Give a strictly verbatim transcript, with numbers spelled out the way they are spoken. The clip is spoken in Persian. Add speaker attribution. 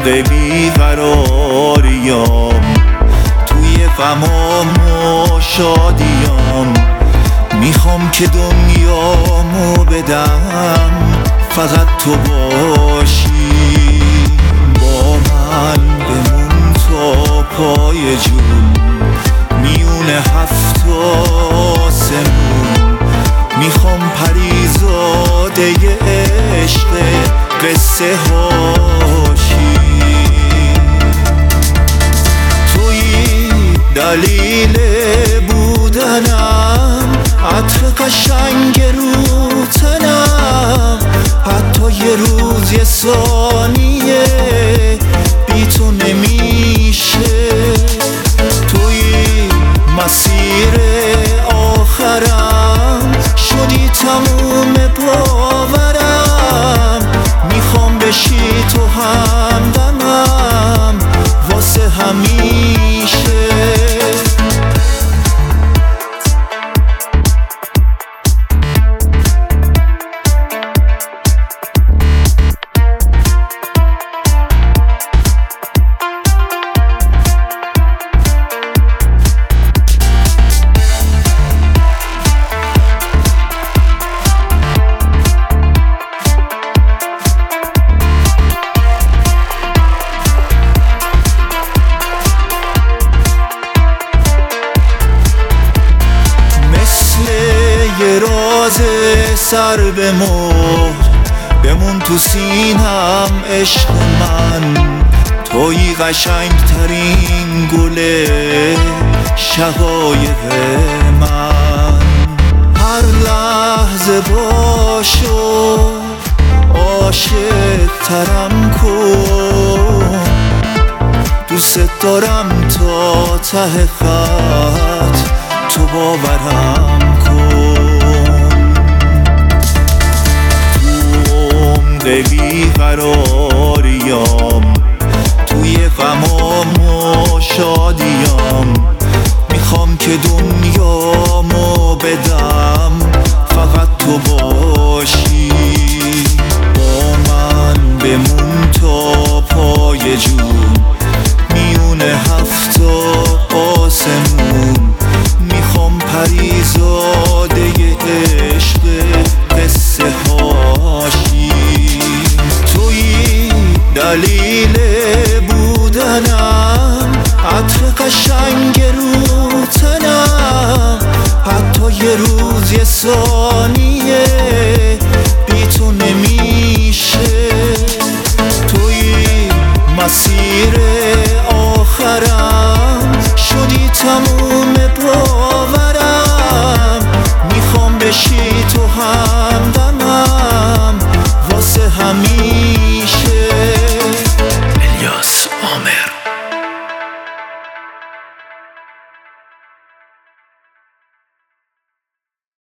Speaker 1: بیقراریام، توی غمام و شادیام. میخوام که دنیامو بدم فقط تو باشی. با من بمون تا پای جون، میون هفت آسمون. میخوام پریزاده عشق قصه هاشی. توی دلیل بودنم، عطر قشنگ رو تنم. حتی یه روز یه ثانیه بی تو نمیشه. توی مسیر آخرم شدی تموم باورم. میخوام بشی تو همدمم واسه همیشه. یه راز سر به مهر بمون تو سینم عشق من. توی قشنگ ترین گل شقایق من. هر لحظه باشو عاشق ترم کن. دوست دارم تا ته خط تو باورم کن. تو بیقراریام، توی غمام و شادیام. میخوام که دنیا